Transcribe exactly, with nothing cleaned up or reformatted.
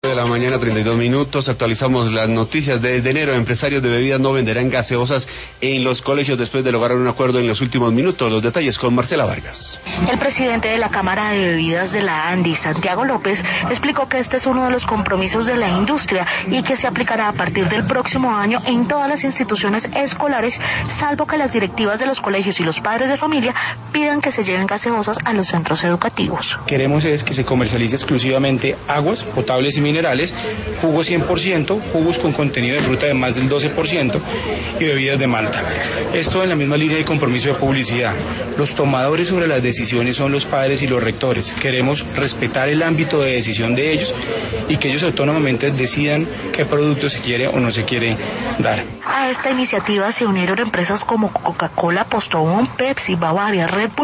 De la mañana, treinta y dos minutos, actualizamos las noticias. Desde enero, empresarios de bebidas no venderán gaseosas en los colegios después de lograr un acuerdo en los últimos minutos. Los detalles con Marcela Vargas. El presidente de la Cámara de Bebidas de la ANDI, Santiago López, explicó que este es uno de los compromisos de la industria y que se aplicará a partir del próximo año en todas las instituciones escolares, salvo que las directivas de los colegios y los padres de familia pidan que se lleven gaseosas a los centros educativos. Queremos es que se comercialice exclusivamente aguas potables y minerales, jugos cien por ciento, jugos con contenido de fruta de más del doce por ciento y bebidas de malta. Esto en la misma línea de compromiso de publicidad. Los tomadores sobre las decisiones son los padres y los rectores. Queremos respetar el ámbito de decisión de ellos y que ellos autónomamente decidan qué producto se quiere o no se quiere dar. A esta iniciativa se unieron empresas como Coca-Cola, Postobón, Pepsi, Bavaria, Red Bull